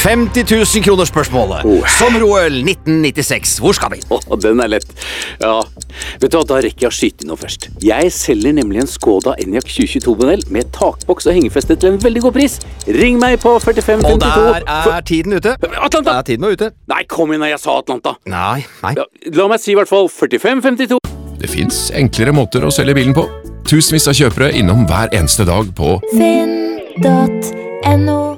50 000 kroner spørsmålet. Sommer-OL 1996. Hvor skal vi? Den lett. Ja, vet du hva, da rekker jeg å skyte inn noe først. Jeg selger nemlig en Skoda Enyaq 2022-modell med takboks og hengefeste til en veldig god pris. Ring meg på 4552. Og der tiden ute. Atlanta! Tiden var ute. Nei, kom inn når jeg sa Atlanta. Nei. Ja, la meg si I hvert fall 4552. Det finnes enklere måter å selge bilen på. Tusenvis av kjøpere innom hver eneste dag på finn.no